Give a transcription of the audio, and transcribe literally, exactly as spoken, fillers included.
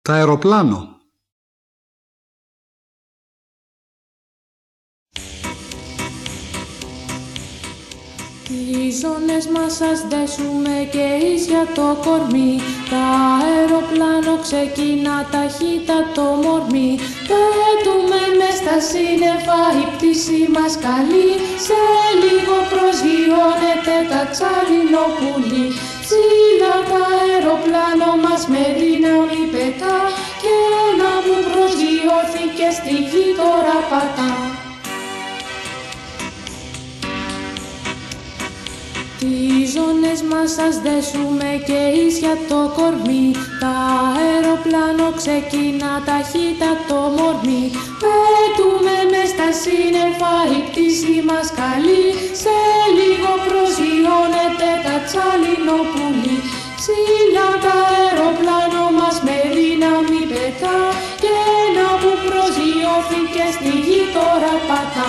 Το αεροπλάνο. Οι ζώνες μας ας δέσουμε και ίσια το κορμί. Τα αεροπλάνο ξεκινά ταχύτατο μορμί. Πέτουμε μες στα σύννεφα, η πτήση μας καλή. Σε λίγο προσγειώνεται τα τσαλινοπούλη. Ψηλά τα αεροπλάνο μας με δύναμη πετά. Και ένα που προσγειώθηκε στη γη τώρα πατά. Τις ζώνες μας ας δέσουμε και ίσια το κορμί. Τα αεροπλάνο ξεκινά ταχύτατο μορμί. Πέτουμε μες στα σύννεφα, η πτήση μας καλή. Σε λίγο προσγειώνεται τα τσαλινοπούλη. Ψηλά τα αεροπλάνο μας με δύναμη πετά. Και ένα που προσγειώθηκε στη γη τώρα πατά.